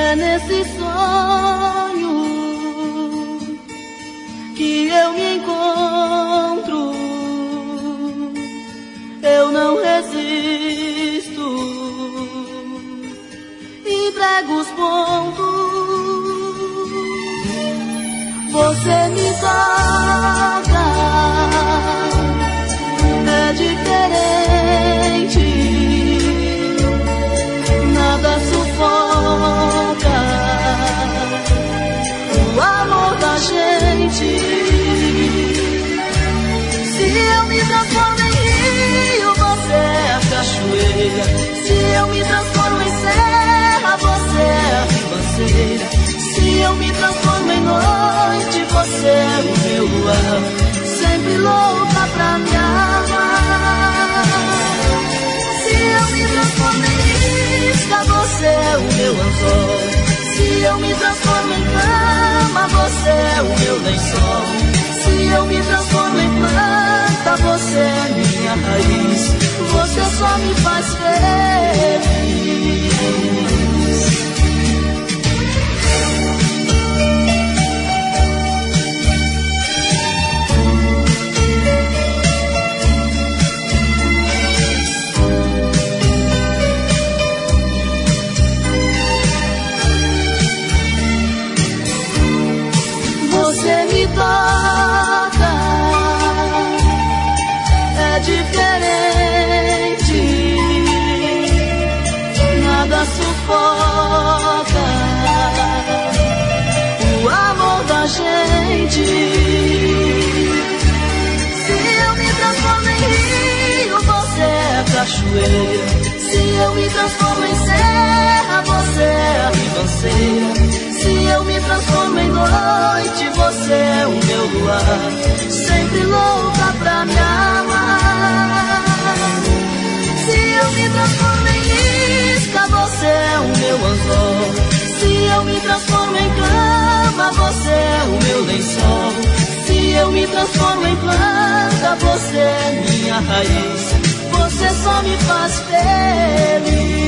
É nesse sonho que eu me encontro. Eu não resisto, entrego os pontos. Você me toca, é diferente, nada sufoca o amor da gente. Se eu me transformo em rio, você é a cachoeira. Se eu me transformo em serra, você é a ribanceira. Se eu me transformo em noite, você é o meu luar, sempre louca pra me amar. Se eu me transformo em isca, você é o meu anzol. Se eu me transformo em cama, você é o meu lençol. Se eu me transformo em planta, você é minha raiz. Você só me faz feliz. Você me toca, é diferente, nada sufoca o amor da gente. Se eu me transformo em rio, você é a cachoeira. Se eu me transformo em serra, você é a ribanceira. Se eu me transformo em noite, você é o meu luar, sempre louca pra me amar. Se eu me transformo em isca, você é o meu anzol. Se eu me transformo em cama, você é o meu lençol. Se eu me transformo em planta, você é minha raiz. Você só me faz feliz.